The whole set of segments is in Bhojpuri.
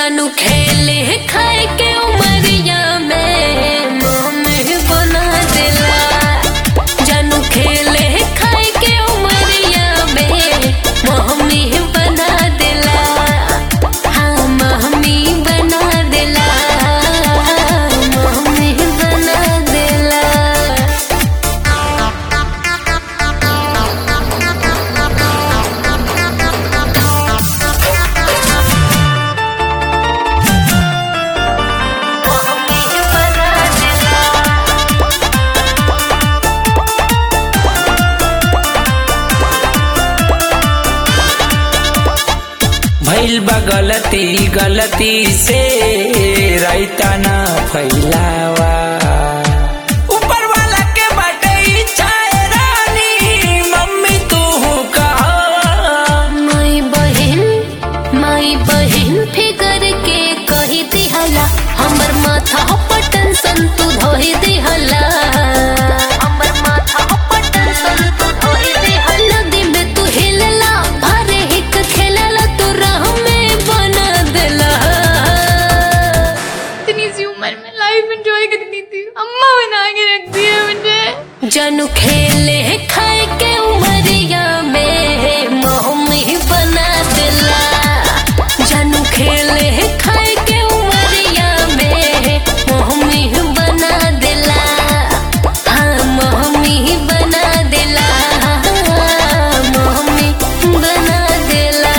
जानू खेले खाए के उमरिया में मोह बना दिला। जानू खेले खाए के उमरिया में मोह बना दिला। हाँ मोहमी बना दिला, मोहमी बना दिला। भइल बा गलती से रायता ना फैलावा। ऊपर वाला के बाटे इच्छा है रानी, मम्मी तू कहा। माई बहन फिकर के कही दिहला, हमर माथा पर टेंशन तू धोई दिहला। हमर माथा पर टेंशन तू धोई दिहला। नदी में तू हिलला, भरे हिक खेलला, तू राह में बना दिला। इतनी सी उम्र में लाइफ एंजॉय करनी थी, अम्मा बना के रख दिया मुझे। जानू खेले खाए के उमरिया में मोहमी बना दिला। जानू खेले खाए के उमरिया में मोहमी बना दिला। हाँ मोहमी बना दिला, मोहमी बना दिला।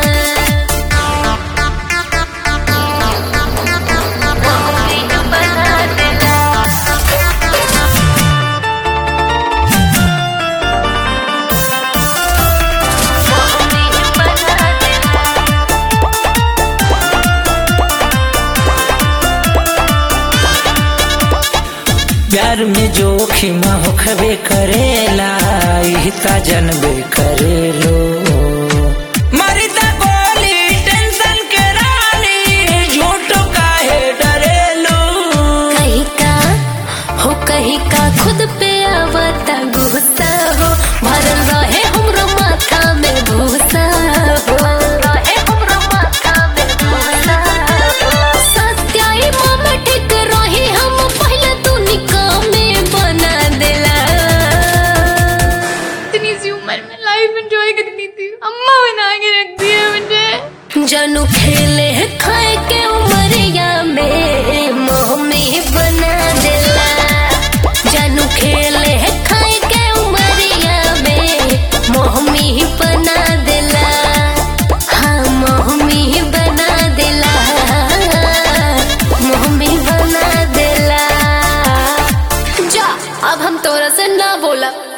मोहमी बना दिला। प्यार में जोखिम होखबे करेला, इहता जनबे करेलो। मरिता गोली टेंशन के रानी, झूठो काहे डरेलो। कहीं का खुद पे आवता गुस्सा हो, भरल रहे हमरो माथा में भूसा हो। रहे हमरो माथा में भूसा हो। सत्याई मामा ठीक रही, हम पहले तू निकाह में बना दिला। इतनी सी उम्र में लाइफ एंजॉय करनी थी, अम्मा बना के रख दिया मुझे। जानू खेले खाए के उमरिया में मोहमी बना दिला। जानू खेले खाए के उमरिया में मोहमी बना दिला। हाँ मोहमी बना दिला, मोहमी बना दिला। जा अब हम तोरा से ना बोला।